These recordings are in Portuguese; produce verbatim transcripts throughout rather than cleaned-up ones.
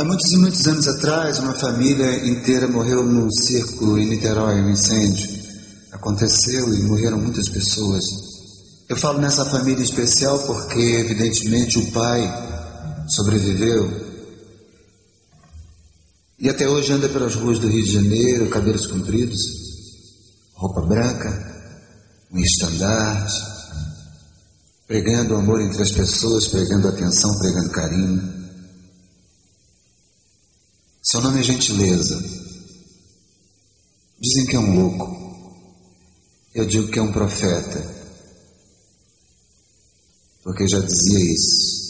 Há muitos e muitos anos atrás, uma família inteira morreu no circo em Niterói, um incêndio. Aconteceu e morreram muitas pessoas. Eu falo nessa família especial porque, evidentemente, o pai sobreviveu. E até hoje anda pelas ruas do Rio de Janeiro, cabelos compridos, roupa branca, um estandarte, pregando o amor entre as pessoas, pregando atenção, pregando carinho. Seu nome é Gentileza. Dizem que é um louco. Eu digo que é um profeta, porque já dizia isso.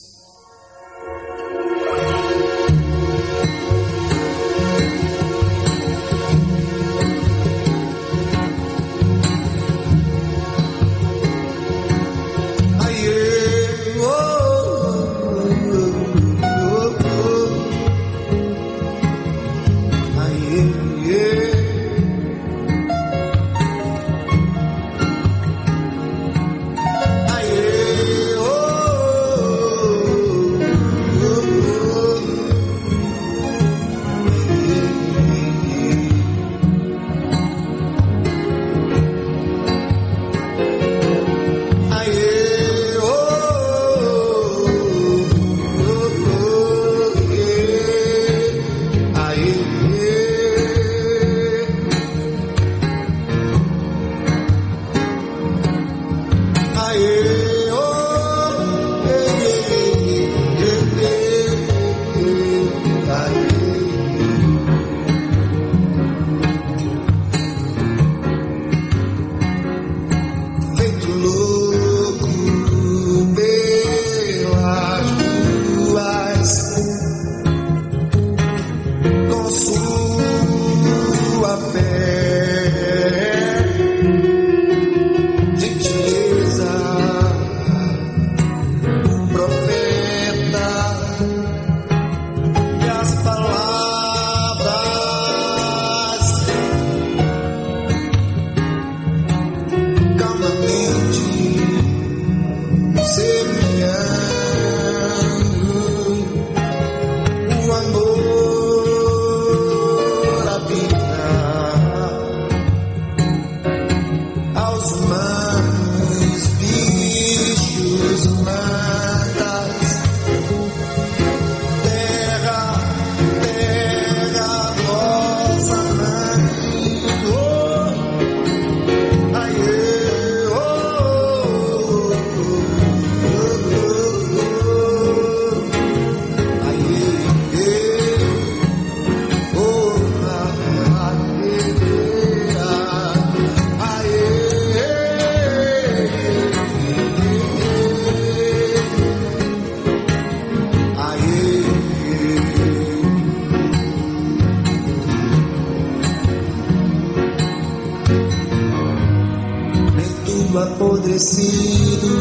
Apodrecido,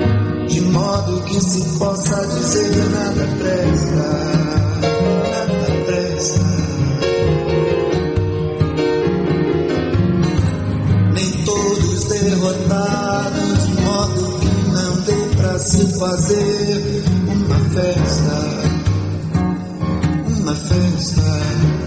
de modo que se possa dizer nada presta, nada presta. Nem todos derrotados, de modo que não dê pra se fazer uma festa, uma festa.